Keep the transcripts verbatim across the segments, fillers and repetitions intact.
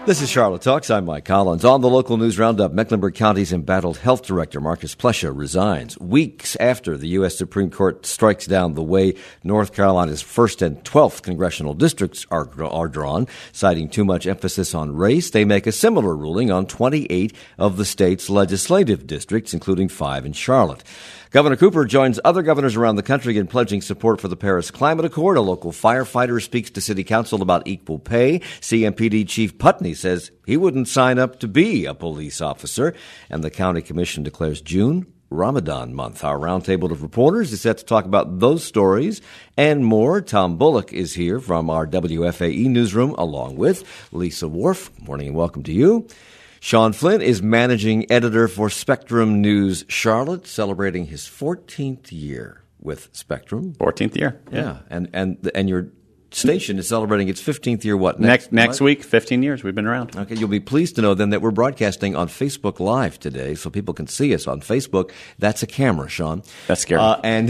This is Charlotte Talks. I'm Mike Collins. On the local news roundup, Mecklenburg County's embattled health director, Marcus Plesha, resigns weeks after the U S Supreme Court strikes down the way North Carolina's first and twelfth congressional districts are, are drawn. Citing too much emphasis on race, they make a similar ruling on twenty-eight of the state's legislative districts, including five in Charlotte. Governor Cooper joins other governors around the country in pledging support for the Paris Climate Accord. A local firefighter speaks to city council about equal pay. C M P D Chief Putney says he wouldn't sign up to be a police officer. And the county commission declares June Ramadan month. Our roundtable of reporters is set to talk about those stories and more. Tom Bullock is here from our W F A E newsroom, along with Lisa Wharf. Good morning and welcome to you. Sean Flynn is managing editor for Spectrum News Charlotte, celebrating his fourteenth year with Spectrum. fourteenth year. Yeah. yeah. And and and your station is celebrating its fifteenth year what? Next next, next week, fifteen years. We've been around. Okay. You'll be pleased to know then that we're broadcasting on Facebook Live today, so people can see us on Facebook. That's a camera, Sean. That's scary. Uh, and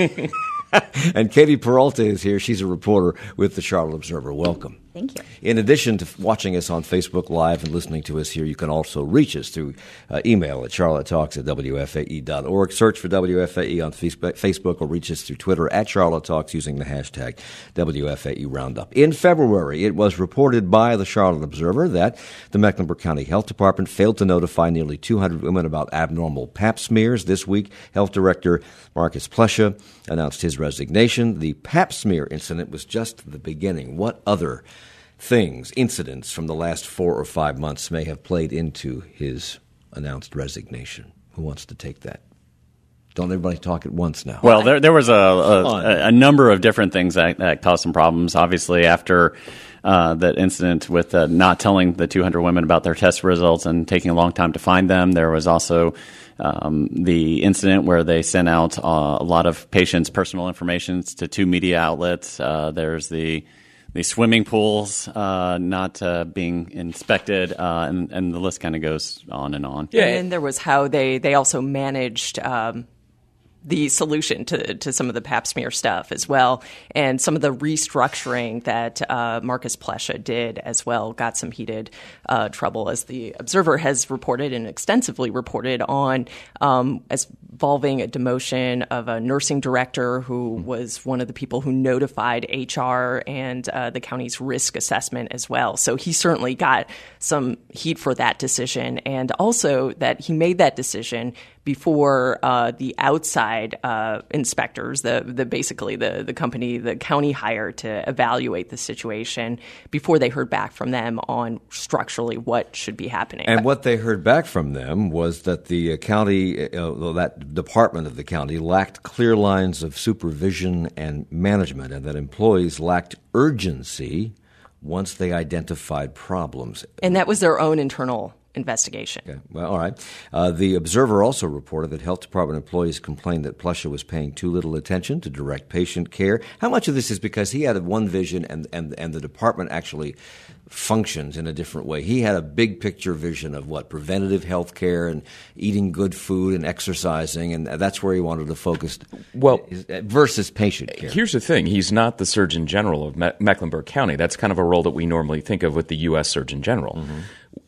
and Katie Peralta is here. She's a reporter with the Charlotte Observer. Welcome. Thank you. In addition to watching us on Facebook Live and listening to us here, you can also reach us through uh, email at charlottetalks at w f a e dot org. Search for W F A E on Facebook or reach us through Twitter at Charlotte Talks using the hashtag W F A E Roundup. In February, it was reported by the Charlotte Observer that the Mecklenburg County Health Department failed to notify nearly two hundred women about abnormal pap smears. This week, Health Director Marcus Plesha announced his resignation. The pap smear incident was just the beginning. What other things, incidents from the last four or five months may have played into his announced resignation? Who wants to take that? Don't everybody talk at once now. Well, there there was a a, a number of different things that, that caused some problems. Obviously, after uh, that incident with uh, not telling the two hundred women about their test results and taking a long time to find them, there was also um, the incident where they sent out uh, a lot of patients' personal information to two media outlets. Uh, there's the The swimming pools uh, not uh, being inspected, uh, and, and the list kind of goes on and on. Yeah, and then there was how they, they also managed um, the solution to, to some of the pap smear stuff as well, and some of the restructuring that uh, Marcus Plesha did as well got some heated uh, trouble, as the Observer has reported and extensively reported on, um, as involving a demotion of a nursing director who was one of the people who notified H R and uh, the county's risk assessment as well. So he certainly got some heat for that decision, and also that he made that decision before uh, the outside uh, inspectors, the, the basically the, the company the county hired to evaluate the situation, before they heard back from them on structurally what should be happening. And what they heard back from them was that the uh, county, uh, that department of the county, lacked clear lines of supervision and management, and that employees lacked urgency once they identified problems. And that was their own internal investigation. Okay. Well, all right. Uh, the Observer also reported that health department employees complained that Plesha was paying too little attention to direct patient care. How much of this is because he had one vision and, and, and the department actually functions in a different way? He had a big picture vision of what preventative health care and eating good food and exercising, and that's where he wanted to focus. Well, versus patient care. Here's the thing: he's not the Surgeon General of Me- Mecklenburg County. That's kind of a role that we normally think of with the U S Surgeon General. Mm-hmm.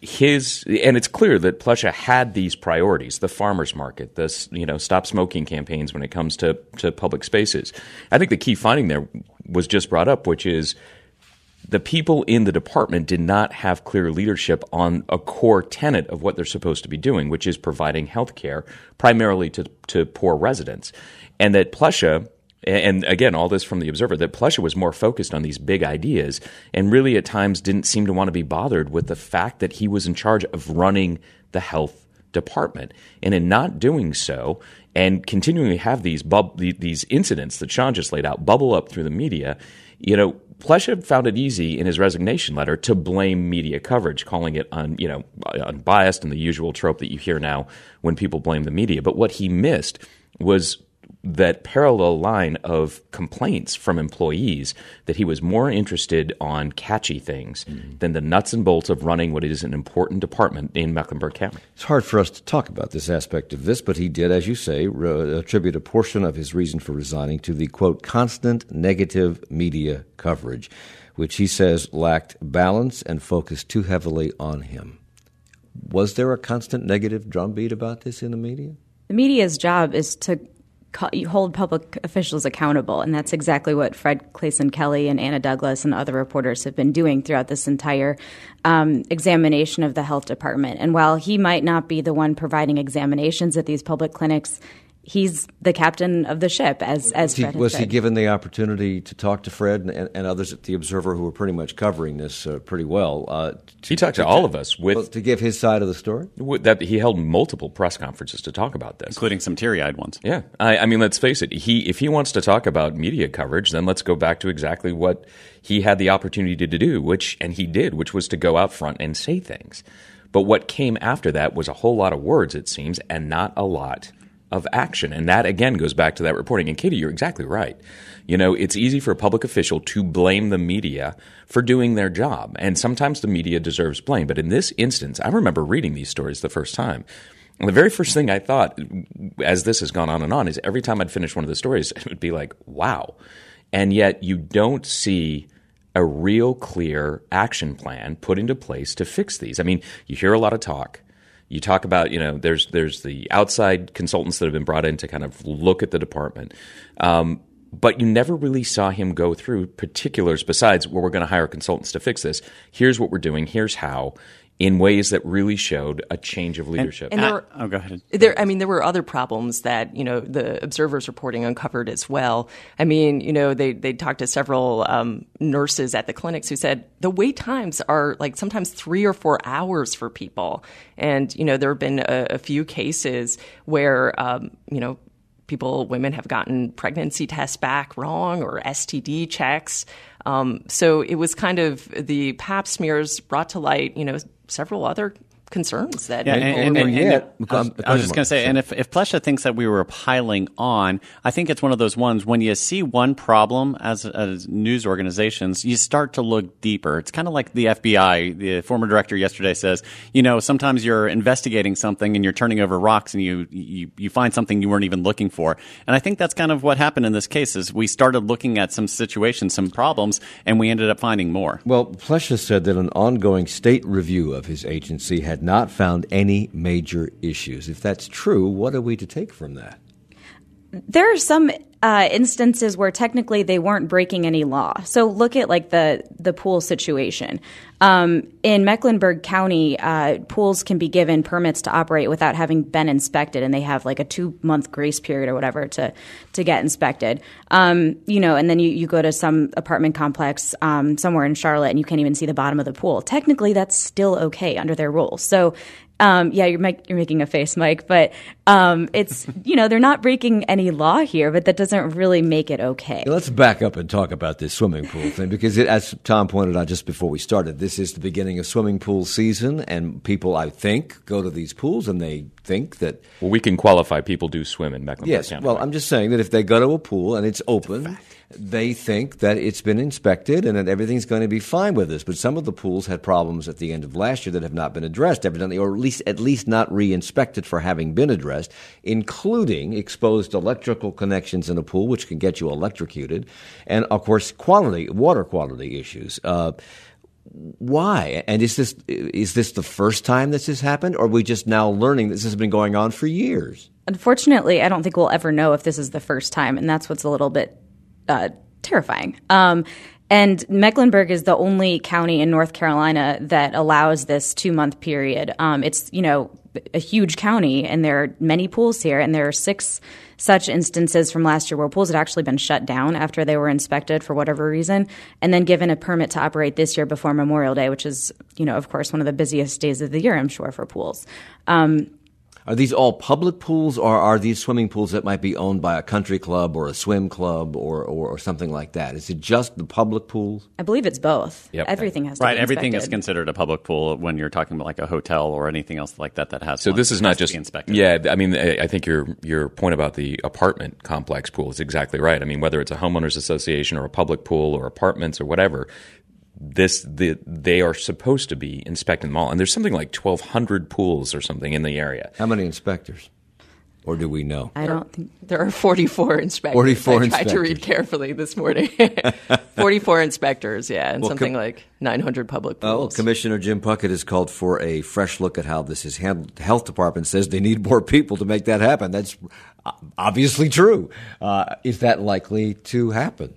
His and it's clear that Plesha had these priorities: the farmers market, the you know stop smoking campaigns when it comes to to public spaces. I think the key finding there was just brought up, which is the people in the department did not have clear leadership on a core tenet of what they're supposed to be doing, which is providing health care primarily to, to poor residents. And that Plesha, and again, all this from the Observer, that Plesha was more focused on these big ideas and really at times didn't seem to want to be bothered with the fact that he was in charge of running the health department. And in not doing so and continuing to have these bub- these incidents that Sean just laid out bubble up through the media, you know, Plesha found it easy in his resignation letter to blame media coverage, calling it un, you know, unbiased and the usual trope that you hear now when people blame the media. But what he missed was that parallel line of complaints from employees that he was more interested on catchy things mm-hmm. than the nuts and bolts of running what is an important department in Mecklenburg County. It's hard for us to talk about this aspect of this, but he did, as you say, re- attribute a portion of his reason for resigning to the, quote, constant negative media coverage, which he says lacked balance and focused too heavily on him. Was there a constant negative drumbeat about this in the media? The media's job is to hold public officials accountable, and that's exactly what Fred Clayson Kelly and Anna Douglas and other reporters have been doing throughout this entire um, examination of the health department. And while he might not be the one providing examinations at these public clinics, he's the captain of the ship, as as Fred he, was said. he given the opportunity to talk to Fred and, and others at the Observer who were pretty much covering this uh, pretty well? Uh, to, he talked to, to all of us with well, to give his side of the story. With that he held multiple press conferences to talk about this, including some teary-eyed ones. Yeah, I, I mean, let's face it. He if he wants to talk about media coverage, then let's go back to exactly what he had the opportunity to do, which and he did, which was to go out front and say things. But what came after that was a whole lot of words, it seems, and not a lot of action. And that, again, goes back to that reporting. And, Katie, you're exactly right. You know, it's easy for a public official to blame the media for doing their job. And sometimes the media deserves blame. But in this instance, I remember reading these stories the first time. And the very first thing I thought, as this has gone on and on, is every time I'd finish one of the stories, it would be like, wow. And yet you don't see a real clear action plan put into place to fix these. I mean, you hear a lot of talk. You talk about, you know, there's there's the outside consultants that have been brought in to kind of look at the department. Um, but you never really saw him go through particulars besides, well, we're going to hire consultants to fix this. Here's what we're doing. Here's how. In ways that really showed a change of leadership. And, and there were, oh, go ahead. There, I mean, there were other problems that, you know, the Observer's reporting uncovered as well. I mean, you know, they they talked to several um, nurses at the clinics who said the wait times are like sometimes three or four hours for people. And, you know, there have been a, a few cases where, um, you know, people, women have gotten pregnancy tests back wrong or S T D checks. Um, so it was kind of the pap smears brought to light, you know, several other concerns that yeah, people and, and, were and, and, and I was, I was just going to say, and if, if Plesha thinks that we were piling on, I think it's one of those ones when you see one problem as, as news organizations, you start to look deeper. It's kind of like the F B I. The former director yesterday says, you know, sometimes you're investigating something and you're turning over rocks and you, you, you find something you weren't even looking for. And I think that's kind of what happened in this case is we started looking at some situations, some problems, and we ended up finding more. Well, Plesha said that an ongoing state review of his agency had not found any major issues. If that's true, what are we to take from that? There are some uh, instances where technically they weren't breaking any law. So look at like the the pool situation. Um, in Mecklenburg County, uh, pools can be given permits to operate without having been inspected, and they have like a two month grace period or whatever to to get inspected. Um, you know, and then you, you go to some apartment complex um, somewhere in Charlotte, and you can't even see the bottom of the pool. Technically, that's still okay under their rules. So. Um, yeah, you're, make, you're making a face, Mike, but um, it's, you know, they're not breaking any law here, but that doesn't really make it okay. Let's back up and talk about this swimming pool thing because, it, as Tom pointed out just before we started, this is the beginning of swimming pool season, and people, I think, go to these pools and they think that... Well, we can qualify people do swim in Mecklenburg yes, County. Well, right? I'm just saying that if they go to a pool and it's open... They think that it's been inspected and that everything's going to be fine with this. But some of the pools had problems at the end of last year that have not been addressed, evidently, or at least at least not re-inspected for having been addressed, including exposed electrical connections in a pool, which can get you electrocuted, and, of course, quality, water quality issues. Uh, why? And is this is this the first time this has happened, or are we just now learning this has been going on for years? Unfortunately, I don't think we'll ever know if this is the first time, and that's what's a little bit Uh, terrifying. Um, and Mecklenburg is the only county in North Carolina that allows this two-month period. Um, it's, you know, a huge county, and there are many pools here, and there are six such instances from last year where pools had actually been shut down after they were inspected for whatever reason, and then given a permit to operate this year before Memorial Day, which is, you know, of course, one of the busiest days of the year, I'm sure, for pools. Um, Are these all public pools, or are these swimming pools that might be owned by a country club or a swim club or, or, or something like that? Is it just the public pools? I believe it's both. Yep. Everything has to right, be everything inspected. is considered a public pool when you're talking about like a hotel or anything else like that that has So one this is that not has to just be inspected. Yeah, I mean, I I think your your point about the apartment complex pool is exactly right. I mean, whether it's a homeowners association or a public pool or apartments or whatever, this the they are supposed to be inspecting them all. And there's something like twelve hundred pools or something in the area. How many inspectors? Or do we know? I don't think. There are forty-four inspectors. forty-four I tried inspectors. to read carefully this morning. forty-four inspectors, yeah, and Well, something com- like nine hundred public Oh, pools. Commissioner Jim Puckett has called for a fresh look at how this is handled. The health department says they need more people to make that happen. That's obviously true. Uh, is that likely to happen?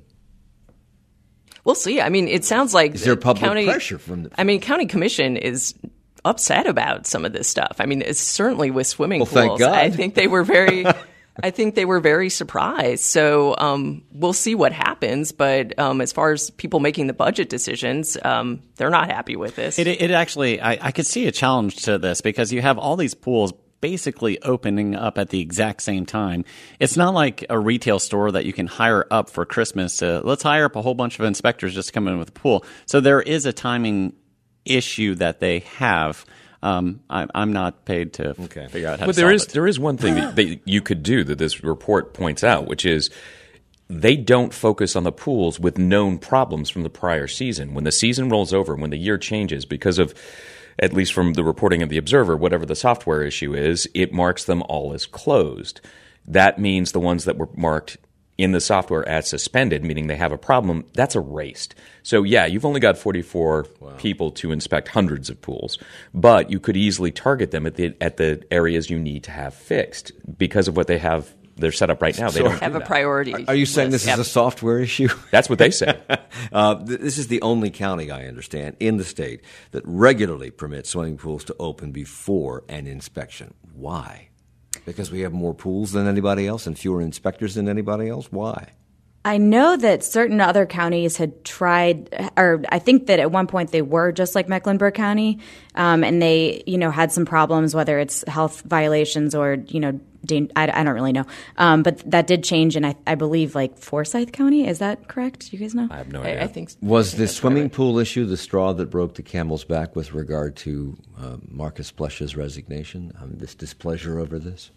We'll see. I mean, it sounds like Is there the public county, pressure from the- I mean, county commission is upset about some of this stuff. I mean, it's certainly with swimming Well, pools. thank God. I think they were very. I think they were very surprised. So um, we'll see what happens. But um, as far as people making the budget decisions, um, they're not happy with this. It, it actually, I, I could see a challenge to this because you have all these pools basically opening up at the exact same time. It's not like a retail store that you can hire up for Christmas to, let's hire up a whole bunch of inspectors just to come in with a pool. So there is a timing issue that they have. Um, I, I'm not paid to Okay. figure out how But to there solve is it. there is one thing that, that you could do that this report points out, which is they don't focus on the pools with known problems from the prior season. When the season rolls over, when the year changes, because of, at least from the reporting of the Observer, whatever the software issue is, it marks them all as closed. That means the ones that were marked in the software as suspended, meaning they have a problem, that's erased. So yeah, you've only got forty-four wow. people to inspect hundreds of pools, but you could easily target them at the at the areas you need to have fixed because of what they have. They're set up right now. They So don't have do a that. priority. Are you saying list. this Yep. is a software issue? That's what they say. uh, th- this is the only county, I understand, in the state that regularly permits swimming pools to open before an inspection. Why? Because we have more pools than anybody else and fewer inspectors than anybody else? Why? I know that certain other counties had tried, or I think that at one point they were just like Mecklenburg County, um, and they, you know, had some problems, whether it's health violations or, you know, I, I don't really know. Um, but that did change, and I, I believe, like, Forsyth County. Is that correct? Do you guys know? I have no idea. I, I think Was I the think that's swimming right. pool issue the straw that broke the camel's back with regard to uh, Marcus Plesha's resignation? Um, this displeasure over this?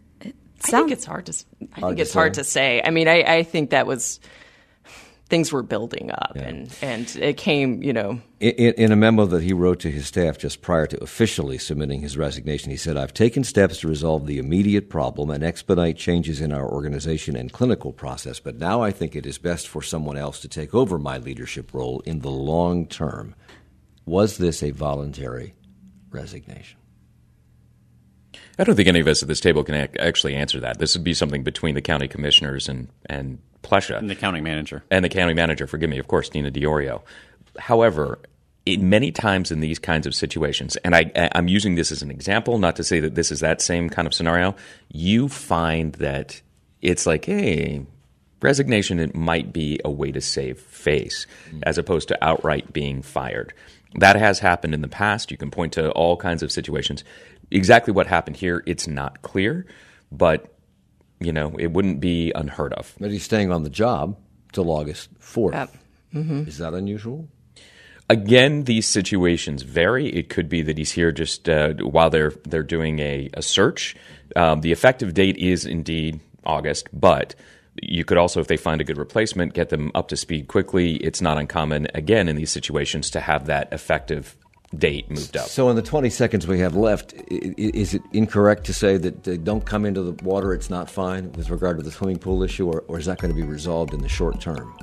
I think it's hard to. s- I Hard think to it's hard say. to say. I mean, I, I think that was things were building up, Yeah. and and it came. You know, In, in a memo that he wrote to his staff just prior to officially submitting his resignation, he said, "I've taken steps to resolve the immediate problem and expedite changes in our organization and clinical process, but now I think it is best for someone else to take over my leadership role in the long term." Was this a voluntary resignation? I don't think any of us at this table can ac- actually answer that. This would be something between the county commissioners and, and Plesha. And the county manager. And the county manager, forgive me, of course, Nina DiOrio. However, it, many times in these kinds of situations, and I, I'm using this as an example, not to say that this is that same kind of scenario, you find that it's like, hey, resignation it might be a way to save face as opposed to outright being fired. That has happened in the past. You can point to all kinds of situations. Exactly what happened here, it's not clear, but you know, it wouldn't be unheard of. But he's staying on the job till August fourth. Yep. Is that unusual? Again, these situations vary. It could be that he's here just uh, while they're they're doing a, a search. Um, the effective date is indeed August, but you could also, if they find a good replacement, get them up to speed quickly. It's not uncommon, again, in these situations to have that effective date moved up. So in the twenty seconds we have left, i- i- is it incorrect to say that they don't come into the water, it's not fine with regard to the swimming pool issue, or, or is that going to be resolved in the short term?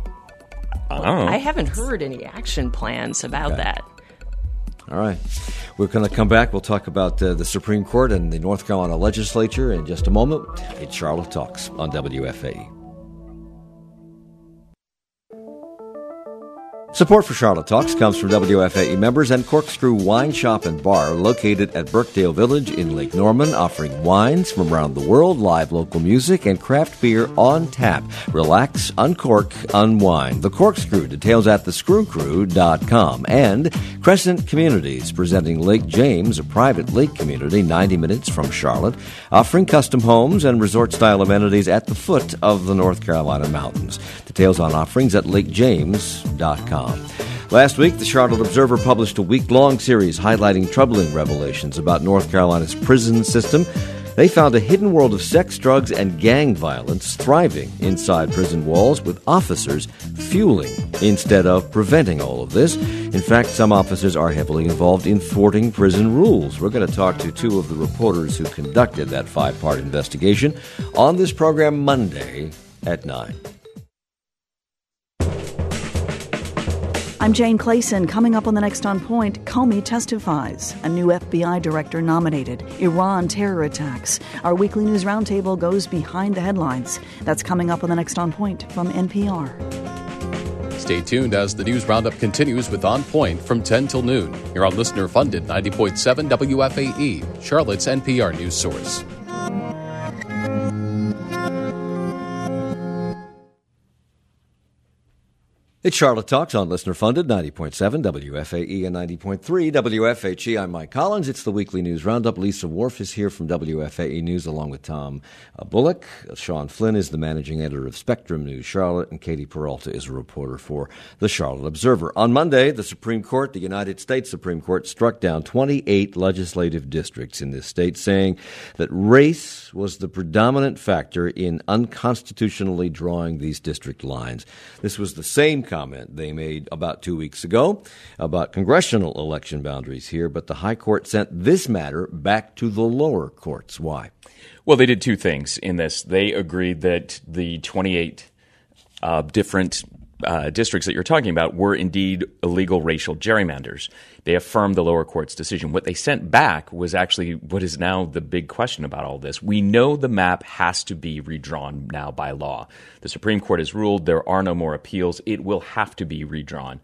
I don't know. I haven't heard any action plans about Okay. that. All right. We're going to come back. We'll talk about uh, the Supreme Court and the North Carolina legislature in just a moment. It's Charlotte Talks on W F A E. Support for Charlotte Talks comes from W F A E members and Corkscrew Wine Shop and Bar, located at Birkdale Village in Lake Norman, offering wines from around the world, live local music, and craft beer on tap. Relax, uncork, unwind. The Corkscrew, details at the screw crew dot com. And Crescent Communities, presenting Lake James, a private lake community ninety minutes from Charlotte, offering custom homes and resort-style amenities at the foot of the North Carolina mountains. Details on offerings at lake james dot com. Last week, the Charlotte Observer published a week-long series highlighting troubling revelations about North Carolina's prison system. They found a hidden world of sex, drugs, and gang violence thriving inside prison walls, with officers fueling instead of preventing all of this. In fact, some officers are heavily involved in thwarting prison rules. We're going to talk to two of the reporters who conducted that five-part investigation on this program Monday at nine. I'm Jane Clayson. Coming up on the next On Point, Comey testifies. A new F B I director nominated. Iran terror attacks. Our weekly news roundtable goes behind the headlines. That's coming up on the next On Point from N P R. Stay tuned as the news roundup continues with On Point from ten till noon. You're on listener-funded ninety point seven W F A E, Charlotte's N P R news source. It's Charlotte Talks on listener-funded ninety point seven W F A E and ninety point three W F H E. I'm Mike Collins. It's the weekly news roundup. Lisa Wharf is here from W F A E News along with Tom uh, Bullock. Sean Flynn is the managing editor of Spectrum News Charlotte, and Katie Peralta is a reporter for the Charlotte Observer. On Monday, the Supreme Court, the United States Supreme Court, struck down twenty-eight legislative districts in this state, saying that race was the predominant factor in unconstitutionally drawing these district lines. This was the same comment they made about two weeks ago about congressional election boundaries here, but the High Court sent this matter back to the lower courts. Why? Well, they did two things in this. They agreed that the twenty-eight uh, different uh, districts that you're talking about were indeed illegal racial gerrymanders. They affirmed the lower court's decision. What they sent back was actually what is now the big question about all this. We know the map has to be redrawn now by law. The Supreme Court has ruled there are no more appeals. It will have to be redrawn.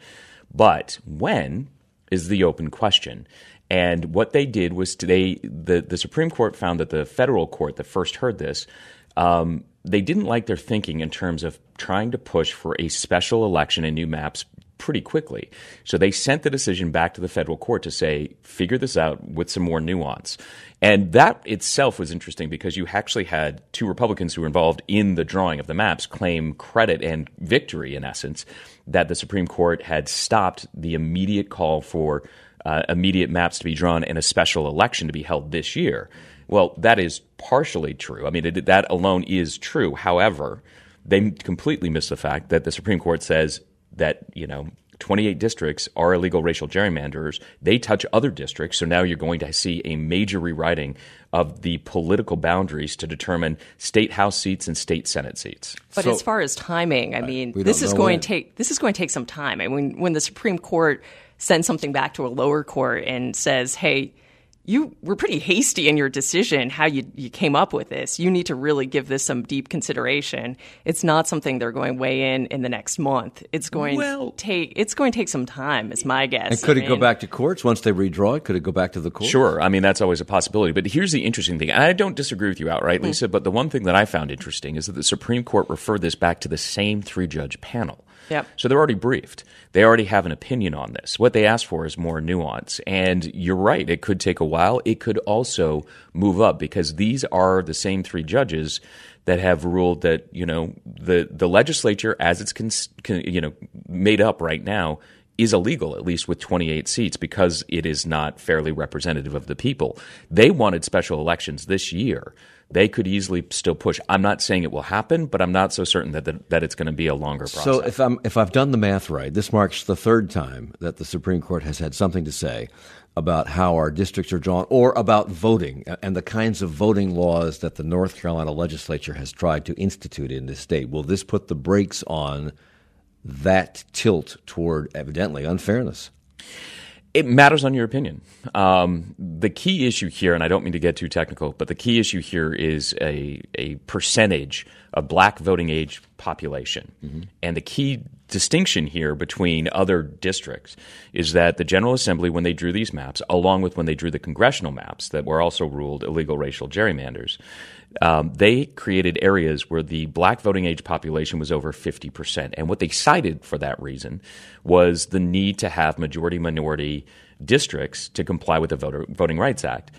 But when is the open question. And what they did was they, the, the Supreme Court found that the federal court that first heard this, um, they didn't like their thinking in terms of trying to push for a special election and new maps pretty quickly. So they sent the decision back to the federal court to say, figure this out with some more nuance. And that itself was interesting because you actually had two Republicans who were involved in the drawing of the maps claim credit and victory, in essence, that the Supreme Court had stopped the immediate call for uh, immediate maps to be drawn and a special election to be held this year. Well, that is partially true. I mean, it, that alone is true. However, they completely miss the fact that the Supreme Court says that, you know, twenty-eight districts are illegal racial gerrymanders. They touch other districts, so now you're going to see a major rewriting of the political boundaries to determine state House seats and state Senate seats. But so, as far as timing, I mean, this is going when. to take this is going to take some time. I mean, when the Supreme Court sends something back to a lower court and says, "Hey, you were pretty hasty in your decision, how you, you came up with this. You need to really give this some deep consideration." It's not something they're going to weigh in in the next month. It's going well, to take it's going to take some time, is my guess. And could I it mean, go back to courts once they redraw it? Could it go back to the courts? Sure. I mean, that's always a possibility. But here's the interesting thing. And I don't disagree with you outright, Lisa, mm. but the one thing that I found interesting is that the Supreme Court referred this back to the same three-judge panel. Yep. So they're already briefed. They already have an opinion on this. What they asked for is more nuance. And you're right, it could take a while. It could also move up because these are the same three judges that have ruled that, you know, the, the legislature as it's cons- con, you know made up right now is illegal, at least with twenty-eight seats, because it is not fairly representative of the people. They wanted special elections this year. They could easily still push. I'm not saying it will happen, but I'm not so certain that the, that it's going to be a longer process. So if I'm if I've done the math right, this marks the third time that the Supreme Court has had something to say about how our districts are drawn or about voting and the kinds of voting laws that the North Carolina legislature has tried to institute in this state. Will this put the brakes on that tilt toward, evidently, unfairness? It matters on your opinion. Um, the key issue here, and I don't mean to get too technical, but the key issue here is a, a percentage a black voting age population. Mm-hmm. And the key distinction here between other districts is that the General Assembly, when they drew these maps, along with when they drew the congressional maps that were also ruled illegal racial gerrymanders, um, they created areas where the black voting age population was over fifty percent. And what they cited for that reason was the need to have majority-minority districts to comply with the Voter, Voting Rights Act.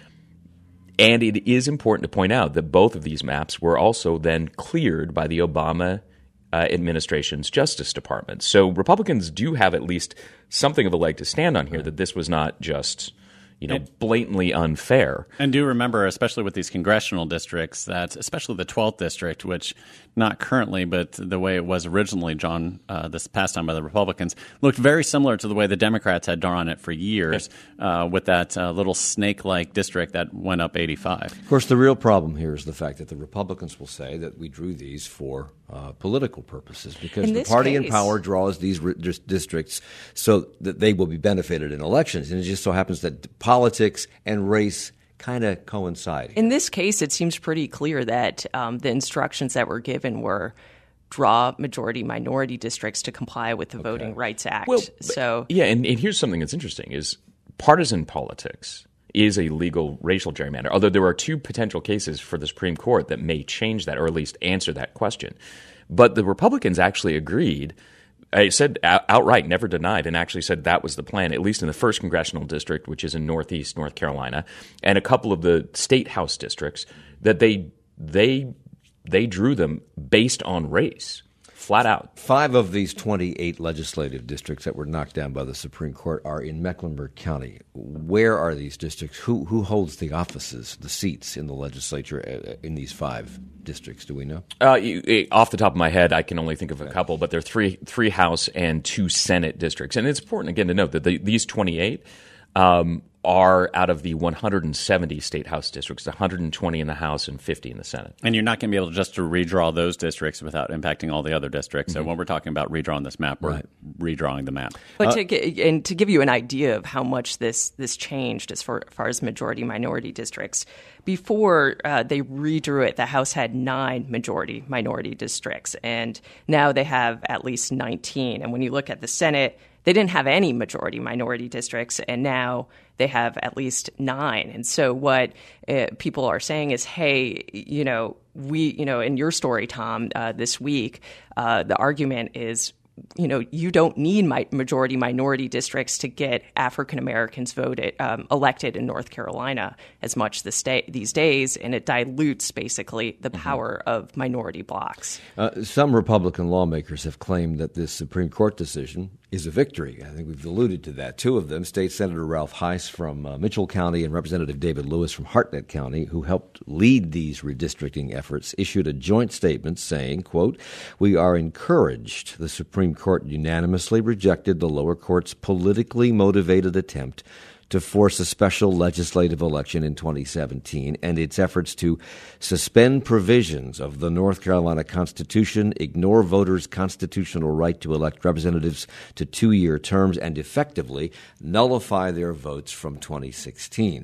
And it is important to point out that both of these maps were also then cleared by the Obama uh, administration's Justice Department. So Republicans do have at least something of a leg to stand on here, that this was not just, you know, blatantly unfair. And do remember, especially with these congressional districts, that especially the twelfth district, which not currently, but the way it was originally drawn uh, this past time by the Republicans, looked very similar to the way the Democrats had drawn it for years, uh, with that uh, little snake-like district that went up eighty-five. Of course, the real problem here is the fact that the Republicans will say that we drew these for uh, political purposes, because in the party case, in power draws these re- districts so that they will be benefited in elections. And it just so happens that politics and race kind of coincide. In this case, it seems pretty clear that um, the instructions that were given were draw majority-minority districts to comply with the okay. Voting Rights Act. Well, so yeah, and, and here's something that's interesting is partisan politics is a legal racial gerrymander, although there are two potential cases for the Supreme Court that may change that or at least answer that question. But the Republicans actually agreed. I said outright, never denied, and actually said that was the plan, at least in the first congressional district, which is in northeast North Carolina, and a couple of the state house districts, that they they they drew them based on race, flat out. Five of these twenty-eight legislative districts that were knocked down by the Supreme Court are in Mecklenburg County. Where are these districts? Who who holds the offices, the seats in the legislature in these five districts? Do we know? Uh, you, off the top of my head, I can only think of a couple, but there are three three House and two Senate districts. And it's important, again, to note that the, these twenty-eight um, are out of the one hundred seventy state House districts, one hundred twenty in the House and fifty in the Senate. And you're not going to be able to just to redraw those districts without impacting all the other districts. Mm-hmm. So when we're talking about redrawing this map, we're right. redrawing the map. But uh, to get, and to give you an idea of how much this this changed as far, far as majority-minority districts, before uh, they redrew it, the House had nine majority-minority districts, and now they have at least nineteen. And when you look at the Senate, they didn't have any majority-minority districts, and now they have at least nine. And so what uh, people are saying is, hey, you know, we, you know, in your story, Tom, uh, this week, uh, the argument is, you know, you don't need my majority minority districts to get African Americans voted um, elected in North Carolina as much this day, these days, and it dilutes basically the power mm-hmm. of minority blocks. Uh, some Republican lawmakers have claimed that this Supreme Court decision is a victory. I think we've alluded to that. Two of them, State Senator Ralph Heiss from uh, Mitchell County and Representative David Lewis from Hartnett County, who helped lead these redistricting efforts, issued a joint statement saying, quote, "We are encouraged the Supreme Court unanimously rejected the lower court's politically motivated attempt to force a special legislative election in twenty seventeen and its efforts to suspend provisions of the North Carolina Constitution, ignore voters' constitutional right to elect representatives to two-year terms, and effectively nullify their votes from twenty sixteen.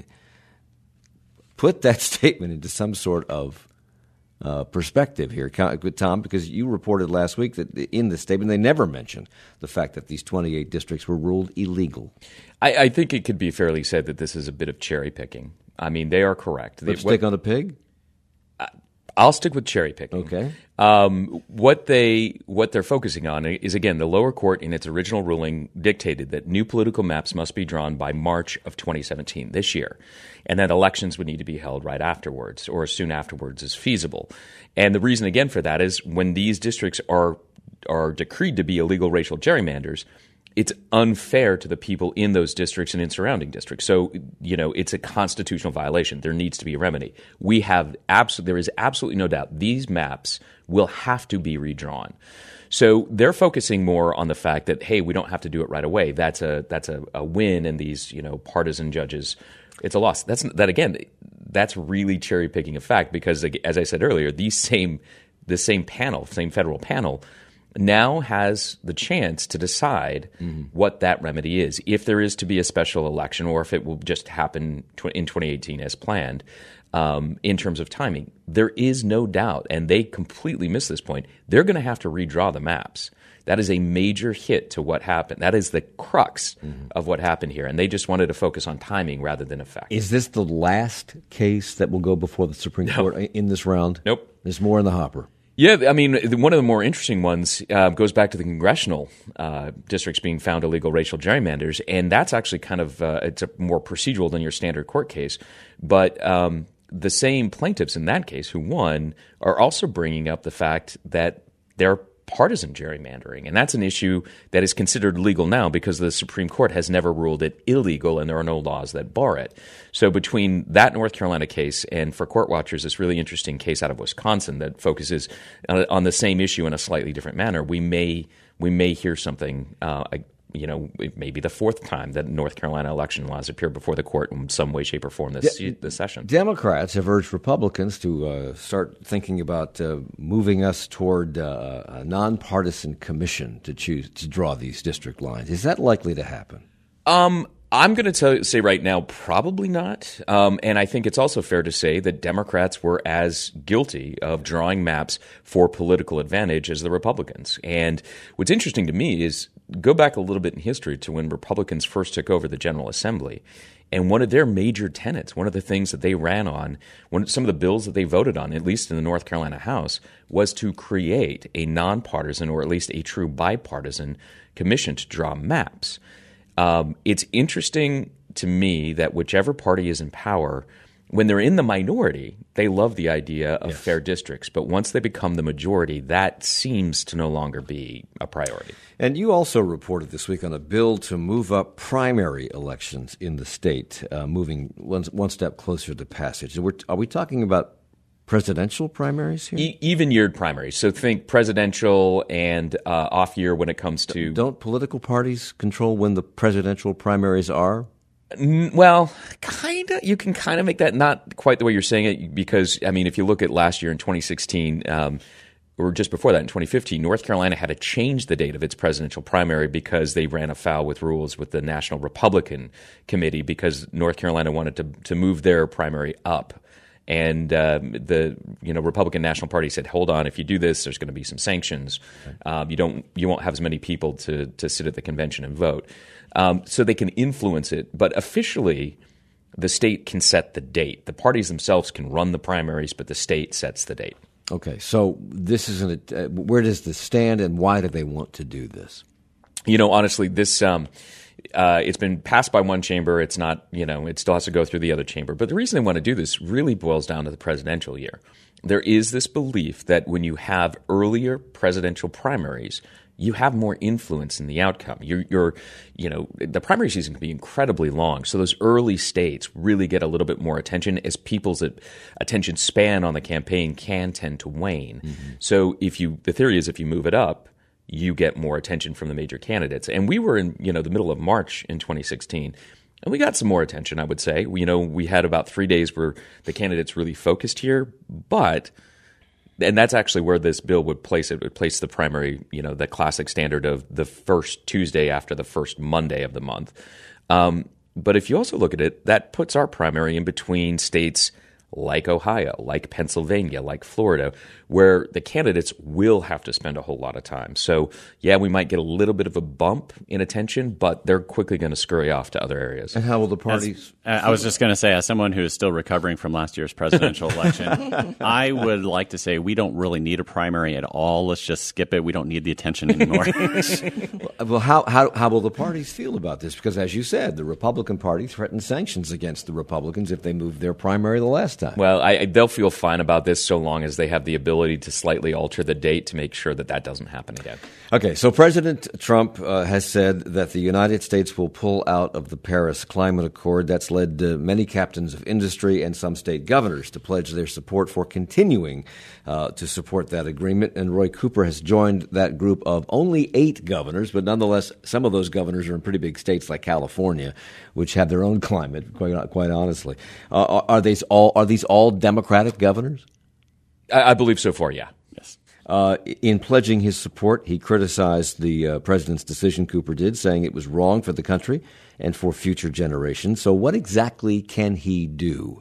Put that statement into some sort of uh, perspective here, Tom, because you reported last week that in the statement they never mentioned the fact that these twenty-eight districts were ruled illegal. I, I think it could be fairly said that this is a bit of cherry picking. I mean, they are correct. They, Lipstick what, on a pig? I'll stick with cherry picking. Okay. Um, what they what they're focusing on is, again, the lower court in its original ruling dictated that new political maps must be drawn by March of twenty seventeen, this year, and that elections would need to be held right afterwards or as soon afterwards as feasible. And the reason, again, for that is when these districts are are decreed to be illegal racial gerrymanders, it's unfair to the people in those districts and in surrounding districts. So, you know, it's a constitutional violation. There needs to be a remedy. We have absolutely, there is absolutely no doubt these maps will have to be redrawn. So they're focusing more on the fact that, hey, we don't have to do it right away. That's a that's a, a win, and these, you know, partisan judges, it's a loss. That's that again. That's really cherry picking a fact because, as I said earlier, these same the same panel, same federal panel. now has the chance to decide mm-hmm. what that remedy is, if there is to be a special election or if it will just happen tw- in twenty eighteen as planned. Um, in terms of timing, there is no doubt, and they completely missed this point, they're going to have to redraw the maps. That is a major hit to what happened. That is the crux mm-hmm. of what happened here, and they just wanted to focus on timing rather than effect. Is this the last case that will go before the Supreme no. Court in this round? Nope. There's more in the hopper. Yeah, I mean, one of the more interesting ones uh, goes back to the congressional uh, districts being found illegal racial gerrymanders, and that's actually kind of uh, it's a more procedural than your standard court case. But um, the same plaintiffs in that case who won are also bringing up the fact that they're partisan gerrymandering, and that's an issue that is considered legal now because the Supreme Court has never ruled it illegal and there are no laws that bar it. So between that North Carolina case and for court watchers, this really interesting case out of Wisconsin that focuses on, on the same issue in a slightly different manner, we may we may hear something uh, you know, it may be the fourth time that North Carolina election laws appear before the court in some way, shape, or form this, De- this session. Democrats have urged Republicans to uh, start thinking about uh, moving us toward uh, a nonpartisan commission to choose to draw these district lines. Is that likely to happen? Um, I'm going to say right now, probably not. Um, and I think it's also fair to say that Democrats were as guilty of drawing maps for political advantage as the Republicans. And what's interesting to me is go back a little bit in history to when Republicans first took over the General Assembly. And one of their major tenets, one of the things that they ran on, one, some of the bills that they voted on, at least in the North Carolina House, was to create a nonpartisan or at least a true bipartisan commission to draw maps. Um, it's interesting to me that whichever party is in power, when they're in the minority, they love the idea of yes. fair districts. But once they become the majority, that seems to no longer be a priority. And you also reported this week on a bill to move up primary elections in the state, uh, moving one, one step closer to passage. We're, are we talking about presidential primaries here? E- even-yeared primaries. So think presidential and uh, off-year when it comes to... Don't political parties control when the presidential primaries are? Well, kind of. You can kind of make that not quite the way you're saying it because, I mean, if you look at last year in twenty sixteen, um, or just before that in twenty fifteen, North Carolina had to change the date of its presidential primary because they ran afoul with rules with the National Republican Committee because North Carolina wanted to to move their primary up. And uh, the you know Republican National Party said, "Hold on, if you do this, there's going to be some sanctions. Um, you don't, you won't have as many people to to sit at the convention and vote." Um, so they can influence it, but officially, the state can set the date. The parties themselves can run the primaries, but the state sets the date. Okay, so this isn't. Uh, where does this stand, and why do they want to do this? You know, honestly, this. Um, Uh, it's been passed by one chamber. It's not, you know, it still has to go through the other chamber. But the reason they want to do this really boils down to the presidential year. There is this belief that when you have earlier presidential primaries, you have more influence in the outcome. You're, you're, you know, the primary season can be incredibly long. So those early states really get a little bit more attention as people's attention span on the campaign can tend to wane. Mm-hmm. So if you, the theory is if you move it up, you get more attention from the major candidates. And we were in, you know, the middle of March in twenty sixteen, and we got some more attention, I would say. We, you know, we had about three days where the candidates really focused here, but, and that's actually where this bill would place it, it would place the primary, you know, the classic standard of the first Tuesday after the first Monday of the month. Um, but if you also look at it, that puts our primary in between states like Ohio, like Pennsylvania, like Florida, where the candidates will have to spend a whole lot of time. So, yeah, we might get a little bit of a bump in attention, but they're quickly going to scurry off to other areas. And how will the parties... As, I was just going to say, as someone who is still recovering from last year's presidential election, I would like to say we don't really need a primary at all. Let's just skip it. We don't need the attention anymore. Well, how, how, how will the parties feel about this? Because, as you said, the Republican Party threatened sanctions against the Republicans if they moved their primary the last time. Well, I, they'll feel fine about this so long as they have the ability to slightly alter the date to make sure that that doesn't happen again. Okay, so President Trump uh, has said that the United States will pull out of the Paris Climate Accord. That's led uh, many captains of industry and some state governors to pledge their support for continuing uh, to support that agreement. And Roy Cooper has joined that group of only eight governors, but nonetheless, some of those governors are in pretty big states like California, which have their own climate, quite, quite honestly. Uh, are, are these all are these all Democratic governors? I, I believe so far, yeah. Yes. Uh, in pledging his support, he criticized the uh, president's decision, Cooper did, saying it was wrong for the country and for future generations. So what exactly can he do?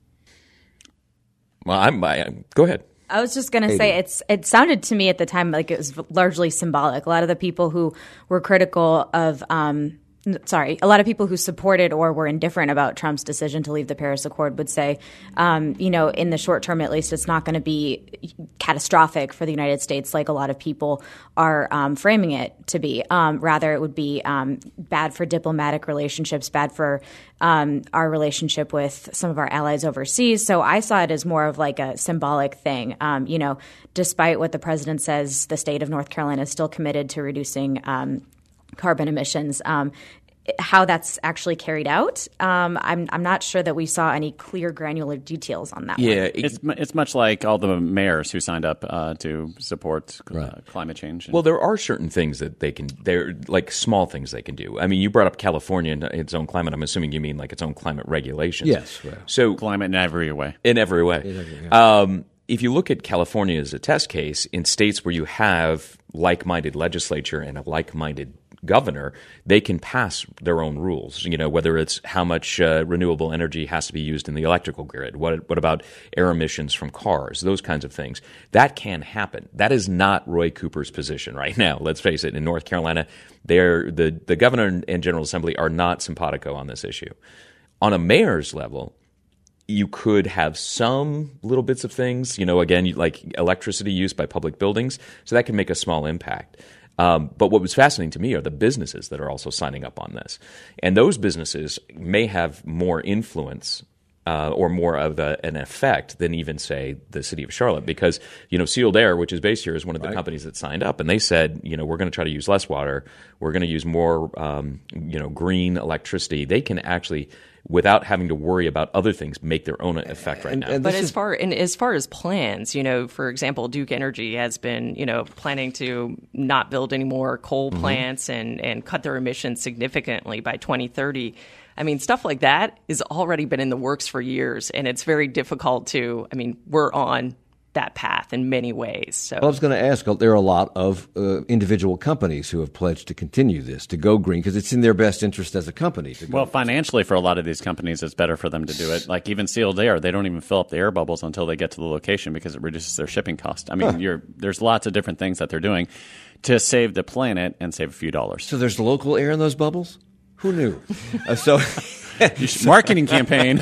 Well, I'm, I, go ahead. I was just going to say it's. It sounded to me at the time like it was largely symbolic. A lot of the people who were critical of um, Sorry, a lot of people who supported or were indifferent about Trump's decision to leave the Paris Accord would say, um, you know, in the short term, at least, it's not going to be catastrophic for the United States like a lot of people are um, framing it to be. Um, rather, it would be um, bad for diplomatic relationships, bad for um, our relationship with some of our allies overseas. So I saw it as more of like a symbolic thing. Um, you know, despite what the president says, the state of North Carolina is still committed to reducing um carbon emissions. Um, how that's actually carried out, um, I'm I'm not sure that we saw any clear granular details on that. Yeah, one. It's it's much like all the mayors who signed up uh, to support uh, right. climate change. Well, there are certain things that they can. They're like small things they can do. I mean, you brought up California and its own climate. I'm assuming you mean like its own climate regulations. Yes. Right. So climate in every way. In every way. In every way. Um, if you look at California as a test case, in states where you have like-minded legislature and a like-minded governor, they can pass their own rules. You know, whether it's how much uh, renewable energy has to be used in the electrical grid, what what about air emissions from cars, those kinds of things. That can happen. That is not Roy Cooper's position right now. Let's face it. In North Carolina, they're the the governor and General Assembly are not simpatico on this issue. On a mayor's level, you could have some little bits of things. You know, again, like electricity use by public buildings, so that can make a small impact. Um, but what was fascinating to me are the businesses that are also signing up on this. And those businesses may have more influence uh, or more of a, an effect than even, say, the city of Charlotte. Because, you know, Sealed Air, which is based here, is one of the right. companies that signed up. And they said, you know, we're going to try to use less water. We're going to use more, um, you know, green electricity. They can actually, without having to worry about other things, make their own effect right and, now. and but as is... far and as far as plans, you know, for example, Duke Energy has been, you know, planning to not build any more coal mm-hmm. plants and, and cut their emissions significantly by twenty thirty. I mean, stuff like that has already been in the works for years, and it's very difficult to, I mean, we're on that path in many ways. So well, I was going to ask, there are a lot of uh, individual companies who have pledged to continue this, to go green, because it's in their best interest as a company. To go well, green. Financially, for a lot of these companies, it's better for them to do it. Like even Sealed Air, they don't even fill up the air bubbles until they get to the location because it reduces their shipping cost. I mean, huh. you're, there's lots of different things that they're doing to save the planet and save a few dollars. So there's local air in those bubbles? Who knew? uh, so... Marketing campaign.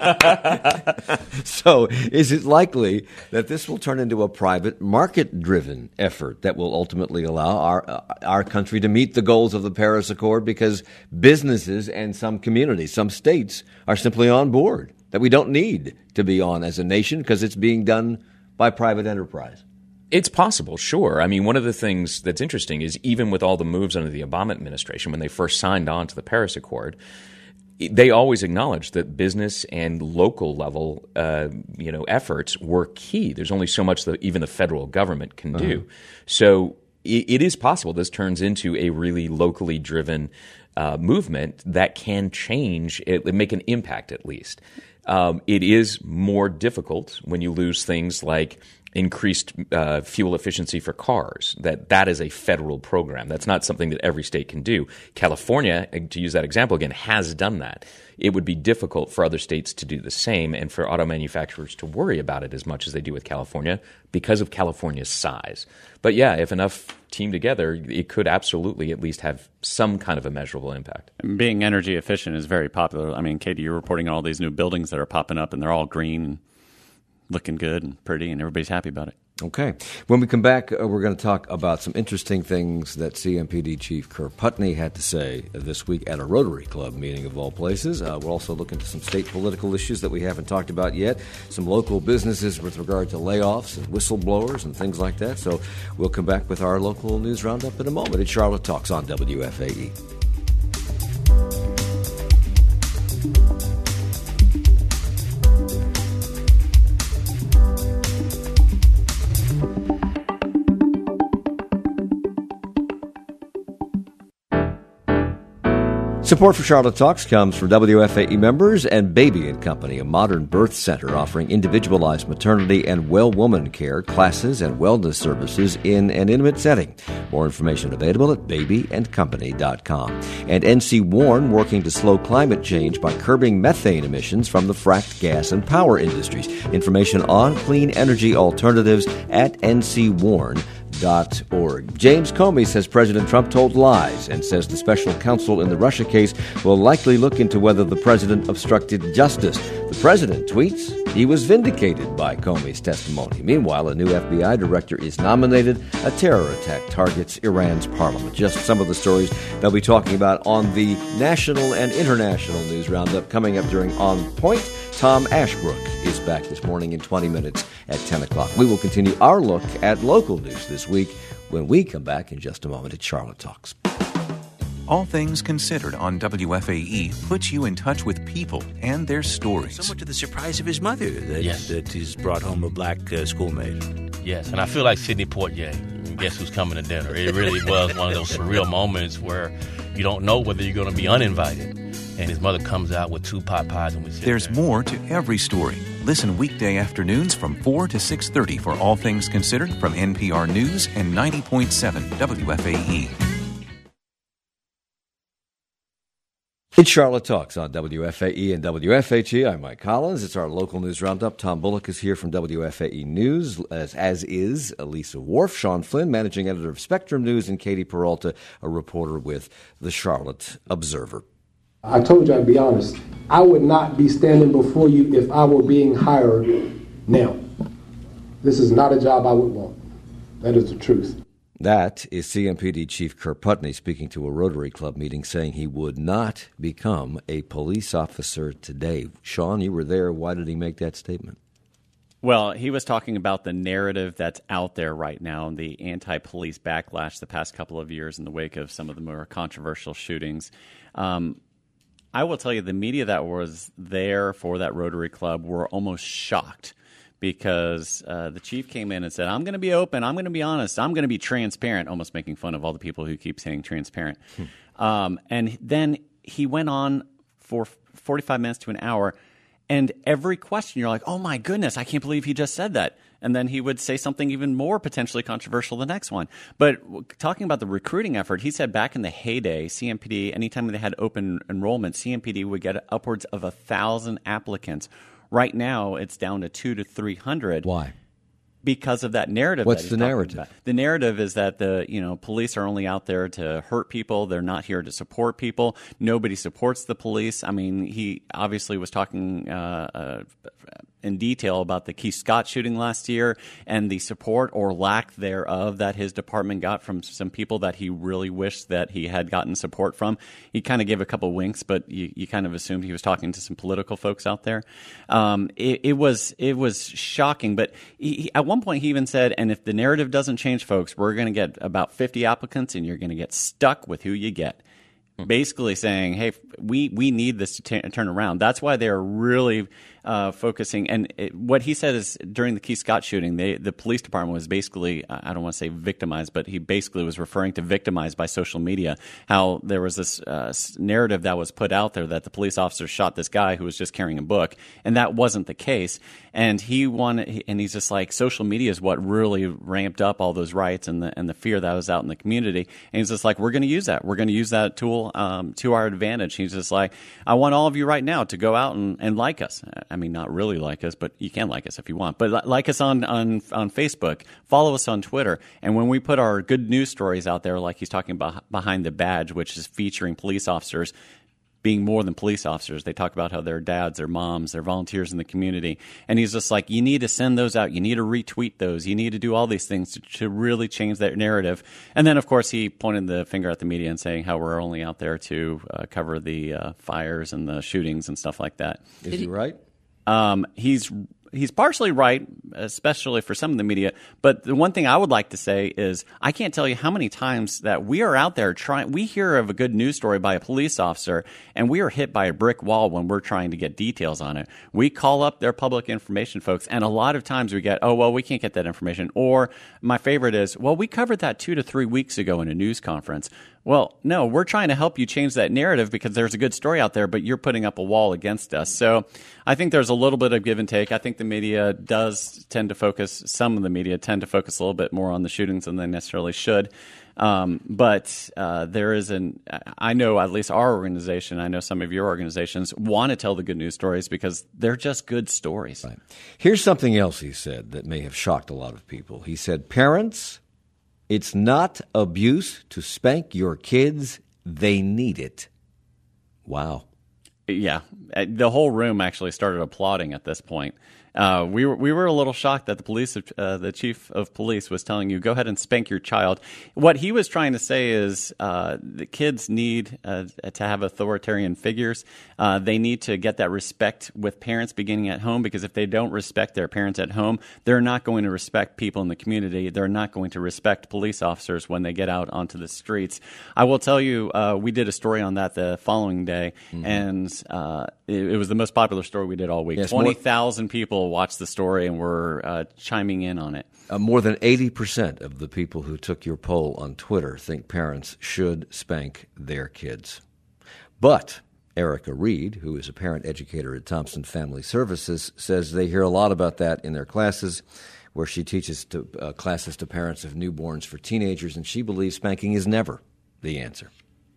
So is it likely that this will turn into a private market-driven effort that will ultimately allow our uh, our country to meet the goals of the Paris Accord because businesses and some communities, some states are simply on board, that we don't need to be on as a nation because it's being done by private enterprise? It's possible, sure. I mean, one of the things that's interesting is even with all the moves under the Obama administration, when they first signed on to the Paris Accord, they always acknowledged that business and local level, uh, you know, efforts were key. There's only so much that even the federal government can do. Uh-huh. So it, it is possible this turns into a really locally driven uh, movement that can change, it, make an impact at least. Um, it is more difficult when you lose things like increased uh, fuel efficiency for cars. That that is a federal program. That's not something that every state can do. California, to use that example again, has done that. It would be difficult for other states to do the same and for auto manufacturers to worry about it as much as they do with California because of California's size. But yeah, if enough team together, it could absolutely at least have some kind of a measurable impact. Being energy efficient is very popular. I mean, Katie, you're reporting on all these new buildings that are popping up and they're all green and looking good and pretty, and everybody's happy about it. Okay. When we come back, uh, we're going to talk about some interesting things that C M P D Chief Kerr Putney had to say this week at a Rotary Club meeting of all places. Uh, we'll also look into some state political issues that we haven't talked about yet, some local businesses with regard to layoffs and whistleblowers and things like that. So we'll come back with our local news roundup in a moment. It's Charlotte Talks on W F A E. Support for Charlotte Talks comes from W F A E members and Baby and Company, a modern birth center offering individualized maternity and well-woman care, classes, and wellness services in an intimate setting. More information available at baby and company dot com. And N C Warren working to slow climate change by curbing methane emissions from the fracked gas and power industries. Information on clean energy alternatives at N C Warren dot org. James Comey says President Trump told lies and says the special counsel in the Russia case will likely look into whether the president obstructed justice. The president tweets he was vindicated by Comey's testimony. Meanwhile, a new F B I director is nominated. A terror attack targets Iran's parliament. Just some of the stories they'll be talking about on the national and international news roundup coming up during On Point. Tom Ashbrook is back this morning in twenty minutes at ten o'clock. We will continue our look at local news this week when we come back in just a moment at Charlotte Talks. All Things Considered on W F A E puts you in touch with people and their stories. Somewhat to the surprise of his mother, that, yes. that he's brought home a black uh, schoolmate. Yes, and I feel like Sidney Poitier. Guess who's coming to dinner? It really was one of those surreal moments where you don't know whether you're going to be uninvited. And his mother comes out with two pot pies and we sit There's there. more to every story. Listen weekday afternoons from four to six thirty for All Things Considered from N P R News and ninety point seven W F A E. It's Charlotte Talks on W F A E and W F H E. I'm Mike Collins. It's our local news roundup. Tom Bullock is here from W F A E News, as, as is Elisa Worf, Sean Flynn, managing editor of Spectrum News, and Katie Peralta, a reporter with the Charlotte Observer. I told you I'd be honest. I would not be standing before you if I were being hired now. This is not a job I would want. That is the truth. That is C M P D Chief Kurt Putney speaking to a Rotary Club meeting, saying he would not become a police officer today. Sean, you were there. Why did he make that statement? Well, he was talking about the narrative that's out there right now, the anti-police backlash the past couple of years in the wake of some of the more controversial shootings. Um, I will tell you, the media that was there for that Rotary Club were almost shocked because uh, the chief came in and said, I'm going to be open, I'm going to be honest, I'm going to be transparent, almost making fun of all the people who keep saying transparent. Hmm. Um, and then he went on for forty-five minutes to an hour, and every question you're like, oh my goodness, I can't believe he just said that. And then he would say something even more potentially controversial the next one. But talking about the recruiting effort, he said back in the heyday, C M P D, anytime they had open enrollment, C M P D would get upwards of a thousand applicants. Right now, it's down to two to three hundred. Why? Because of that narrative. What's that the narrative? About. The narrative is that the you know police are only out there to hurt people. They're not here to support people. Nobody supports the police. I mean, he obviously was talking uh, uh, in detail about the Keith Scott shooting last year and the support or lack thereof that his department got from some people that he really wished that he had gotten support from. He kind of gave a couple winks, but you, you kind of assumed he was talking to some political folks out there. Um, it, it was it was shocking, but he, he, at one point he even said, and if the narrative doesn't change, folks, we're going to get about fifty applicants and you're going to get stuck with who you get. Basically saying, hey, we, we need this to t- turn around. That's why they're really uh, focusing. And it, what he said is during the Keith Scott shooting, they, the police department was basically, I don't want to say victimized, but he basically was referring to victimized by social media, how there was this uh, narrative that was put out there that the police officer shot this guy who was just carrying a book. And that wasn't the case. And he wanted, and he's just like, social media is what really ramped up all those riots and the, and the fear that was out in the community. And he's just like, we're going to use that. We're going to use that tool Um, to our advantage. He's just like, I want all of you right now to go out and, and like us. I mean, not really like us, but you can like us if you want. But like us on, on, on Facebook, follow us on Twitter. And when we put our good news stories out there, like he's talking about Behind the Badge, which is featuring police officers being more than police officers. They talk about how they're dads, they're moms, they're volunteers in the community. And he's just like, you need to send those out. You need to retweet those. You need to do all these things to, to really change that narrative. And then, of course, he pointed the finger at the media and saying how we're only out there to uh, cover the uh, fires and the shootings and stuff like that. Is he right? Um, he's he's partially right, especially for some of the media. But the one thing I would like to say is I can't tell you how many times that we are out there trying. We hear of a good news story by a police officer, and we are hit by a brick wall when we're trying to get details on it. We call up their public information folks, and a lot of times we get, oh, well, we can't get that information. Or my favorite is, well, we covered that two to three weeks ago in a news conference. Well, no, we're trying to help you change that narrative because there's a good story out there, but you're putting up a wall against us. So I think there's a little bit of give and take. I think the media does tend to focus, some of the media tend to focus a little bit more on the shootings than they necessarily should. Um, but uh, there is an, I know at least our organization, I know some of your organizations want to tell the good news stories because they're just good stories. Right. Here's something else he said that may have shocked a lot of people. He said, parents, it's not abuse to spank your kids. They need it. Wow. Yeah. The whole room actually started applauding at this point. Uh, we were we were a little shocked that the police, uh, the chief of police, was telling you go ahead and spank your child. What he was trying to say is uh, the kids need uh, to have authoritarian figures. Uh, they need to get that respect with parents beginning at home, because if they don't respect their parents at home, they're not going to respect people in the community. They're not going to respect police officers when they get out onto the streets. I will tell you, uh, we did a story on that the following day, mm-hmm. and uh, it, it was the most popular story we did all week. Yes, twenty thousand people watched the story and were uh, chiming in on it. Uh, more than eighty percent of the people who took your poll on Twitter think parents should spank their kids. But Erica Reed, who is a parent educator at Thompson Family Services, says they hear a lot about that in their classes, where she teaches to, uh, classes to parents of newborns for teenagers, and she believes spanking is never the answer.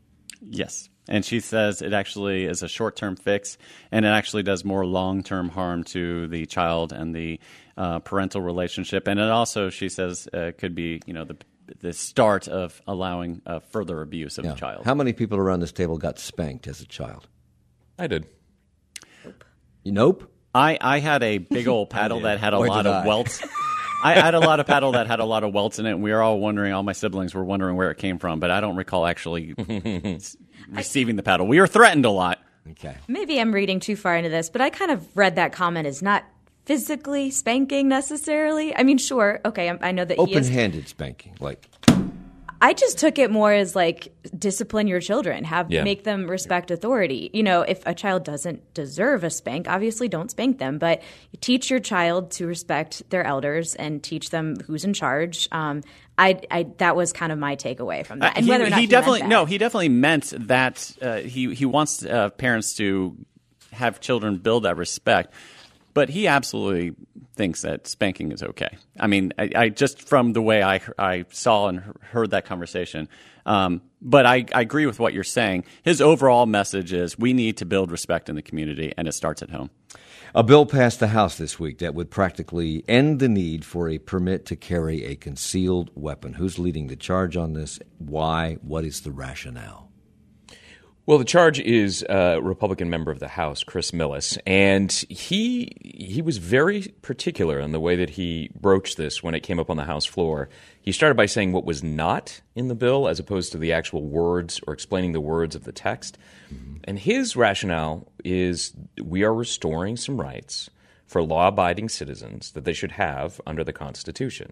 Yes. And she says it actually is a short-term fix, and it actually does more long-term harm to the child and the uh, parental relationship. And it also, she says, uh, could be, you know, the the start of allowing uh, further abuse of yeah. the child. How many people around this table got spanked as a child? I did. Nope. You nope? I, I had a big old paddle that had a Or lot did of I? welts. I had a lot of paddle that had a lot of welts in it, and we were all wondering, all my siblings were wondering where it came from, but I don't recall actually receiving the paddle. We were threatened a lot. Okay. Maybe I'm reading too far into this, but I kind of read that comment as not physically spanking necessarily. I mean, sure, okay, I, I know that he is. Open-handed spanking, like... I just took it more as like discipline your children, have Yeah. make them respect authority. You know, if a child doesn't deserve a spank, obviously don't spank them, but you teach your child to respect their elders and teach them who's in charge. Um, I, I that was kind of my takeaway from that. And he, whether or not he he definitely meant that. no, he definitely meant that. Uh, he he wants uh, parents to have children build that respect. But he absolutely thinks that spanking is okay. I mean, I, I just from the way I, I saw and heard that conversation. Um, but I, I agree with what you're saying. His overall message is we need to build respect in the community, and it starts at home. A bill passed the House this week that would practically end the need for a permit to carry a concealed weapon. Who's leading the charge on this? Why? What is the rationale? Well, the charge is a Republican member of the House, Chris Millis, and he he was very particular in the way that he broached this when it came up on the House floor. He started by saying what was not in the bill as opposed to the actual words or explaining the words of the text. Mm-hmm. And his rationale is we are restoring some rights for law-abiding citizens that they should have under the Constitution.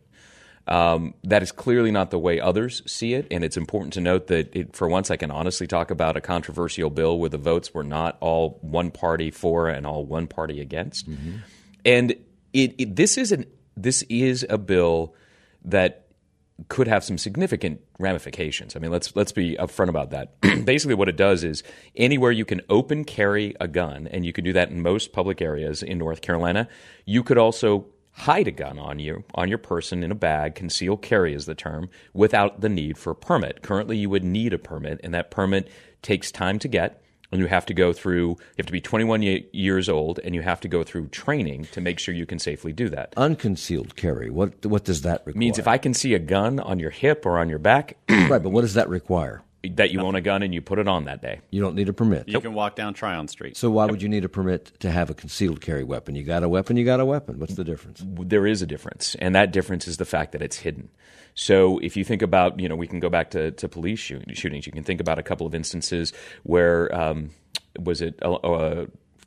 Um, that is clearly not the way others see it, and it's important to note that it, for once I can honestly talk about a controversial bill where the votes were not all one party for and all one party against. Mm-hmm. And it, it, this is an this is a bill that could have some significant ramifications. I mean, let's let's be upfront about that. Basically, what it does is anywhere you can open carry a gun, and you can do that in most public areas in North Carolina, you could also hide a gun on you, on your person in a bag, concealed carry is the term, without the need for a permit. Currently, you would need a permit, and that permit takes time to get, and you have to go through, you have to be twenty-one years old, and you have to go through training to make sure you can safely do that. Unconcealed carry, what what does that require? It means if I can see a gun on your hip or on your back. Right, but what does that require? That you own a gun and you put it on that day. You don't need a permit. You Nope. can walk down Tryon Street. So why would you need a permit to have a concealed carry weapon? You got a weapon, you got a weapon. What's the difference? There is a difference, and that difference is the fact that it's hidden. So if you think about, you know, we can go back to, to police shoot, shootings. You can think about a couple of instances where, um, was it a, a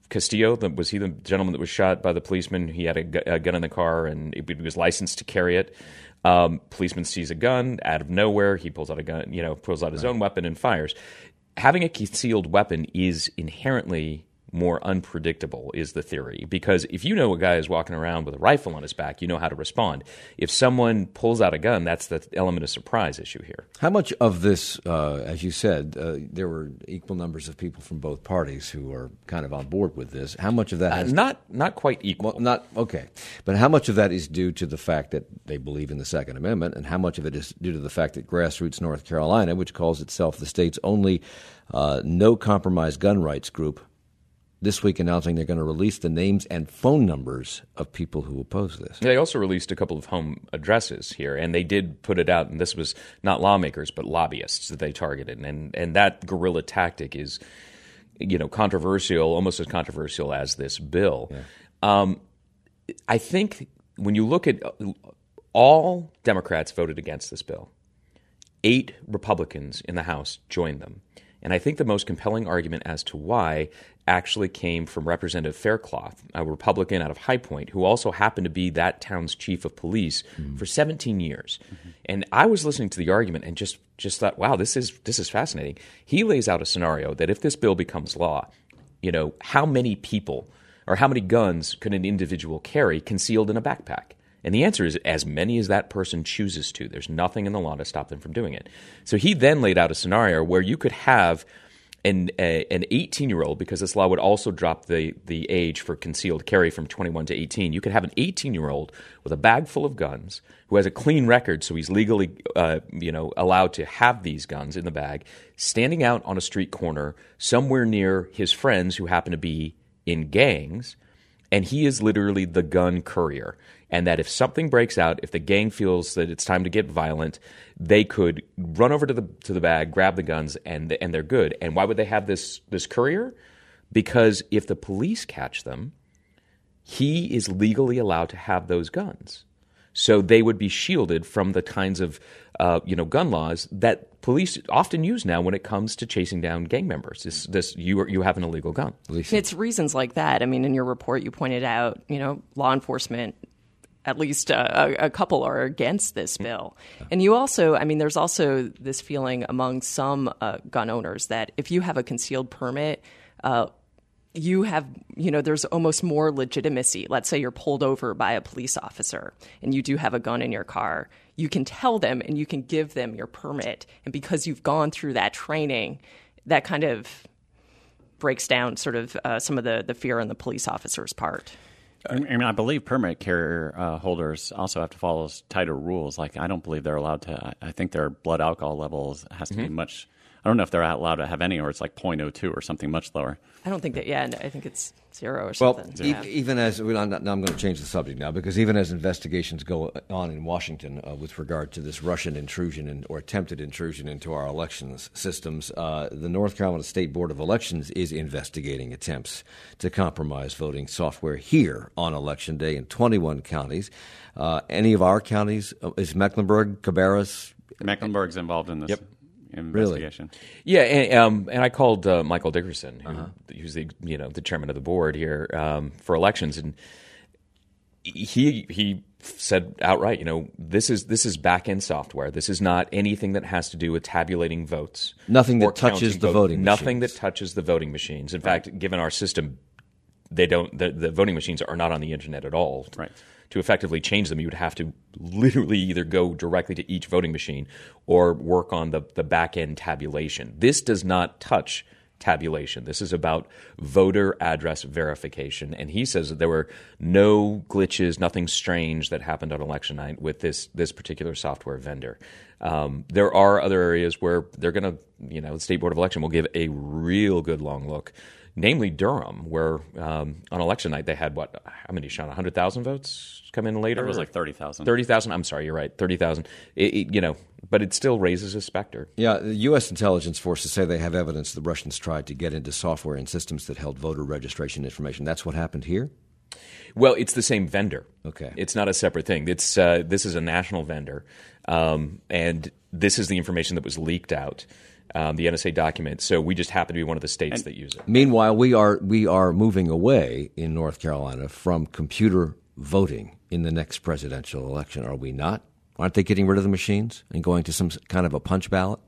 Castillo, the, was he the gentleman that was shot by the policeman? He had a, gu- a gun in the car, and he was licensed to carry it. Um, policeman sees a gun out of nowhere. He pulls out a gun, you know, pulls out his right. own weapon and fires. Having a concealed weapon is inherently more unpredictable, is the theory. Because if you know a guy is walking around with a rifle on his back, you know how to respond. If someone pulls out a gun, that's the element of surprise issue here. How much of this, uh, as you said, uh, there were equal numbers of people from both parties who are kind of on board with this. How much of that has uh, not not quite equal. Well, not okay, but how much of that is due to the fact that they believe in the Second Amendment, and how much of it is due to the fact that Grassroots North Carolina, which calls itself the state's only uh, no compromise gun rights group, this week announcing they're going to release the names and phone numbers of people who oppose this. They also released a couple of home addresses here, and they did put it out, and this was not lawmakers but lobbyists that they targeted. And and that guerrilla tactic is, you know, controversial, almost as controversial as this bill. Yeah. Um, I think when you look at all Democrats voted against this bill, eight Republicans in the House joined them. And I think the most compelling argument as to why actually came from Representative Faircloth, a Republican out of High Point, who also happened to be that town's chief of police mm-hmm. for seventeen years. Mm-hmm. And I was listening to the argument and just, just thought, wow, this is this is fascinating. He lays out a scenario that if this bill becomes law, you know, how many people or how many guns could an individual carry concealed in a backpack? And the answer is as many as that person chooses to. There's nothing in the law to stop them from doing it. So he then laid out a scenario where you could have an a, an eighteen-year-old, because this law would also drop the, the age for concealed carry from twenty-one to eighteen. You could have an eighteen-year-old with a bag full of guns who has a clean record, so he's legally uh, you know, allowed to have these guns in the bag, standing out on a street corner somewhere near his friends who happen to be in gangs, and he is literally the gun courier. And that if something breaks out, if the gang feels that it's time to get violent, they could run over to the to the bag, grab the guns, and and they're good. And why would they have this this courier? Because if the police catch them, he is legally allowed to have those guns. So they would be shielded from the kinds of uh, you know gun laws that police often use now when it comes to chasing down gang members. This this you are, you have an illegal gun. It's reasons like that. I mean, in your report, you pointed out, you know, law enforcement. At least uh, a, a couple are against this bill. And you also, I mean, there's also this feeling among some uh, gun owners that if you have a concealed permit, uh, you have, you know, there's almost more legitimacy. Let's say you're pulled over by a police officer and you do have a gun in your car. You can tell them and you can give them your permit. And because you've gone through that training, that kind of breaks down sort of uh, some of the, the fear on the police officer's part. I mean, I believe permit carrier uh, holders also have to follow tighter rules. Like, I don't believe they're allowed to. I think their blood alcohol levels has to mm-hmm. be much. I don't know if they're allowed to have any, or it's like zero point zero two or something much lower. I don't think that. Yeah, I think it's zero or something. Well, yeah. e- even as well, I'm, not, now I'm going to change the subject now, because even as investigations go on in Washington uh, with regard to this Russian intrusion in, or attempted intrusion into our elections systems, uh, the North Carolina State Board of Elections is investigating attempts to compromise voting software here on Election Day in twenty-one counties. Uh, any of our counties? Uh, is Mecklenburg, Cabarrus? Mecklenburg's involved in this. Yep. Investigation. Really? Yeah, and, um, and I called uh, Michael Dickerson, who, uh-huh. who's the you know the chairman of the board here um, for elections, and he he said outright, you know, this is this is back end software. This is not anything that has to do with tabulating votes. Nothing that touches the vote, voting. Nothing machines. that touches the voting machines. In right. fact, given our system, they don't. The, the voting machines are not on the internet at all. Right. To effectively change them, you would have to literally either go directly to each voting machine or work on the, the back-end tabulation. This does not touch tabulation. This is about voter address verification. And he says that there were no glitches, nothing strange that happened on election night with this this particular software vendor. Um, there are other areas where they're going to, you know, the State Board of Election will give a real good long look. Namely Durham, where um, on election night they had, what, how many, Sean, one hundred thousand votes come in later? It was like thirty thousand. thirty thousand? I'm sorry, you're right, thirty thousand. You know, but it still raises a specter. Yeah, the U S intelligence forces say they have evidence the Russians tried to get into software and systems that held voter registration information. That's what happened here? Well, it's the same vendor. Okay. It's not a separate thing. It's uh, This is a national vendor, um, and this is the information that was leaked out. um, the N S A document. So we just happen to be one of the states that use it. Meanwhile, we are we are moving away in North Carolina from computer voting in the next presidential election, are we not? Aren't they getting rid of the machines and going to some kind of a punch ballot?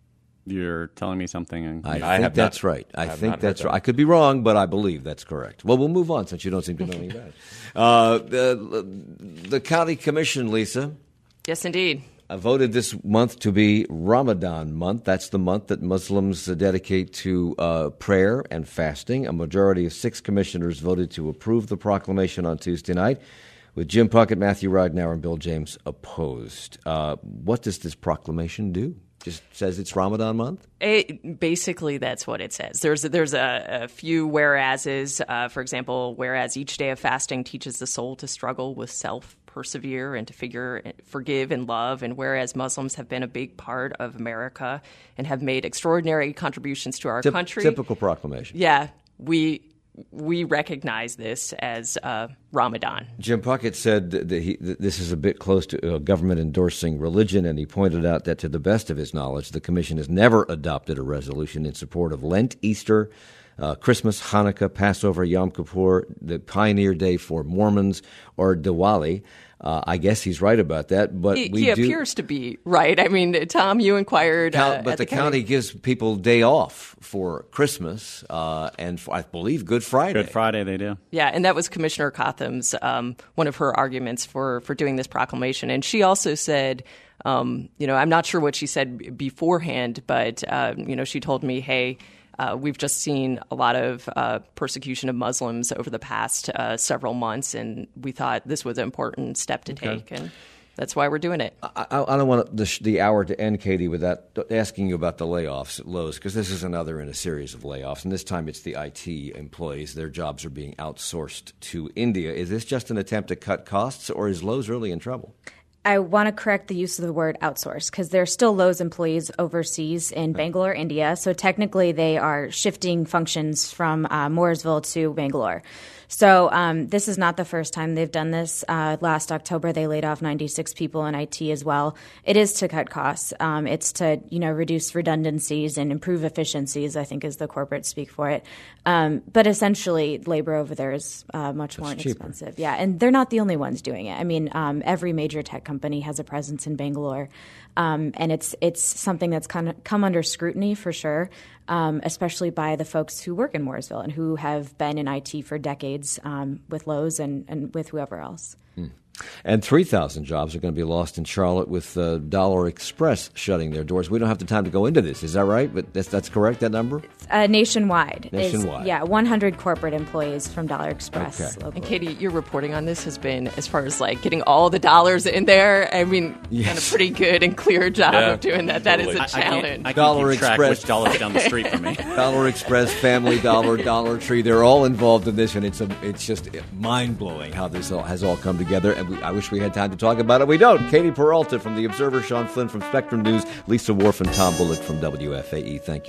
You're telling me something. And I, I think have that's not, right. I, I think that's that. right. I could be wrong, but I believe that's correct. Well, we'll move on since you don't seem to know any better. Uh, the, the county commission, Lisa. Yes, indeed. I voted this month to be Ramadan month. That's the month that Muslims dedicate to uh, prayer and fasting. A majority of six commissioners voted to approve the proclamation on Tuesday night, with Jim Puckett, Matthew Ridenour, and Bill James opposed. Uh, what does this proclamation do? Just says it's Ramadan month? It, basically, that's what it says. There's there's a, a few whereases. Uh, for example, whereas each day of fasting teaches the soul to struggle with self, persevere, and to figure, forgive and love. And whereas Muslims have been a big part of America and have made extraordinary contributions to our Tip, country. Typical proclamation. Yeah, we we recognize this as uh, Ramadan. Jim Puckett said that, he, that this is a bit close to uh, government endorsing religion, and he pointed out that to the best of his knowledge, the commission has never adopted a resolution in support of Lent, Easter, uh, Christmas, Hanukkah, Passover, Yom Kippur, the Pioneer Day for Mormons, or Diwali. Uh, I guess he's right about that, but he, we he do, appears to be right. I mean, Tom, you inquired. Count, uh, but at the, the county, county gives people day off for Christmas uh, and for, I believe Good Friday. Good Friday, they do. Yeah, and that was Commissioner Cotham's um, one of her arguments for for doing this proclamation, and she also said. Um, you know, I'm not sure what she said beforehand, but uh, you know, she told me, "Hey, uh, we've just seen a lot of uh, persecution of Muslims over the past uh, several months, and we thought this was an important step to Okay. take, and that's why we're doing it." I, I don't want the, the hour to end, Katie, without asking you about the layoffs at Lowe's, because this is another in a series of layoffs, and this time it's the I T employees. Their jobs are being outsourced to India. Is this just an attempt to cut costs, or is Lowe's really in trouble? I want to correct the use of the word outsource because there are still Lowe's employees overseas in Bangalore, India. So technically they are shifting functions from uh, Mooresville to Bangalore. So um, this is not the first time they've done this. Uh, last October, they laid off ninety-six people in I T as well. It is to cut costs. Um, it's to you know reduce redundancies and improve efficiencies, I think is the corporate speak for it. Um, but essentially, labor over there is uh, much more inexpensive. Cheaper. Yeah, and they're not the only ones doing it. I mean, um, every major tech company has a presence in Bangalore. Um, and it's it's something that's kind of come under scrutiny for sure, um, especially by the folks who work in Mooresville and who have been in I T for decades um, with Lowe's and, and with whoever else. Hmm. And three thousand jobs are going to be lost in Charlotte with uh, Dollar Express shutting their doors. We don't have the time to go into this. Is that right? But that's, that's correct, that number? Uh, nationwide. Nationwide. Is, yeah, one hundred corporate employees from Dollar Express. Okay. Locally. And Katie, your reporting on this has been, as far as like getting all the dollars in there, I mean, Yes. done a pretty good and clear job Yeah, of doing that. totally. That is a I, I challenge. can't, I can't Dollar keep track Express. which dollar's down the street from me. Dollar Express, Family Dollar, Dollar Tree, they're all involved in this, and it's a, it's just mind-blowing how this all has all come together. And we, I wish we had time to talk about it. We don't. Katie Peralta from The Observer, Sean Flynn from Spectrum News, Lisa Wharf and Tom Bullock from W F A E. Thank you.